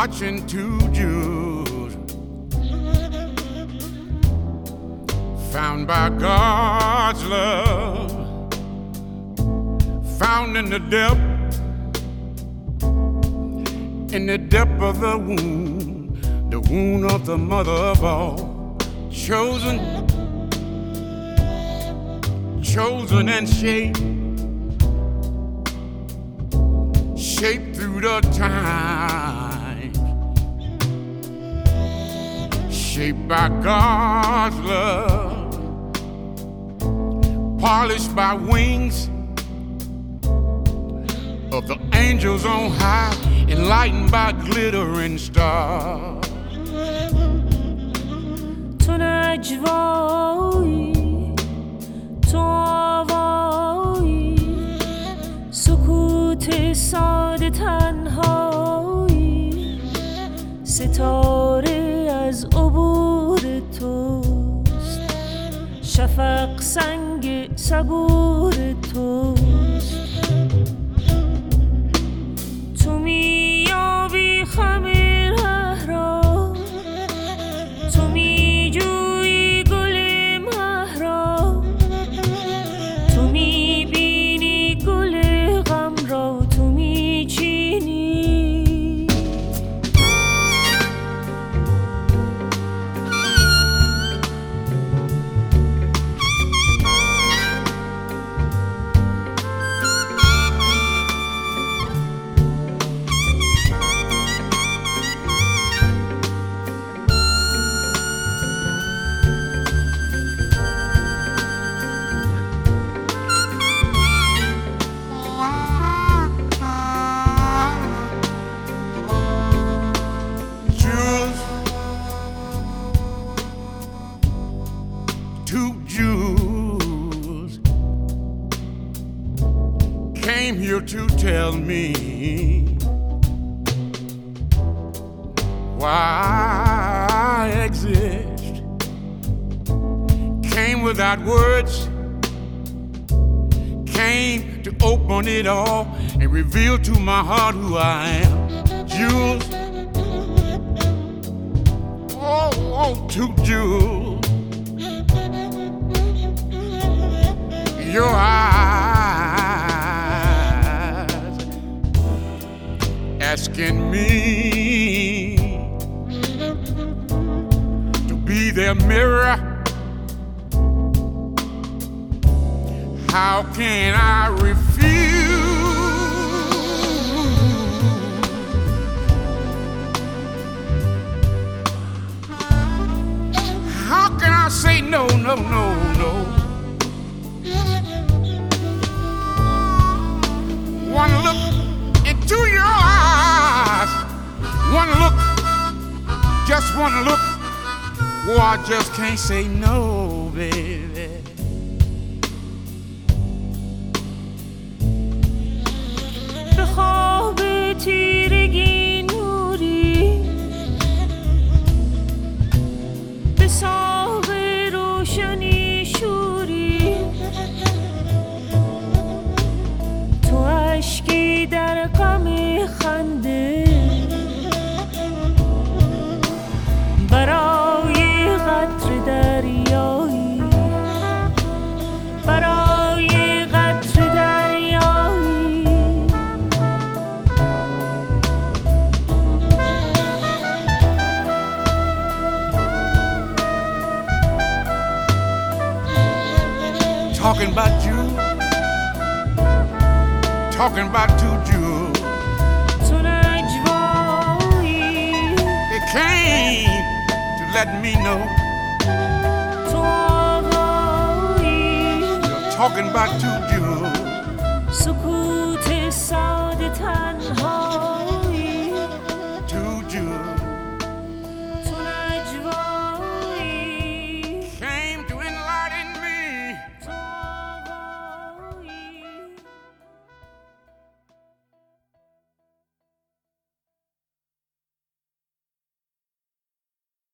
watching two Jews found by God's love, found in the depth of the wound of the mother of all, chosen and shaped through the time, shaped by God's love, polished by wings of the angels on high, enlightened by glittering stars. تو نجوایی، تو آوایی، سکوت ساده تنهایی، ستاره از عبور توست، شفق سنگ صبور توست. تو میابی خمیر را، تو میجویی گل مهرا، تو میبینی گل غم را، تو میچینی. Two Jews came here to tell me why I exist. Came without words, came to open it all and reveal to my heart who I am. Jews, oh, two Jews. Your eyes asking me to be their mirror. How can I refuse? How can I say no, no, no, no? One look into your eyes, one look, just one look, oh, I just can't say no, baby. به خواب تیرگی نوری، به ساق روشنی شوری، تو اشکی در غم خنده، برای قطر دریایی، برای قطر دریایی. Talking about you, talking about two Jews. تو نجوایی، They came to let me know. تو آوایی، You're talking about two Jews. سکوت ساده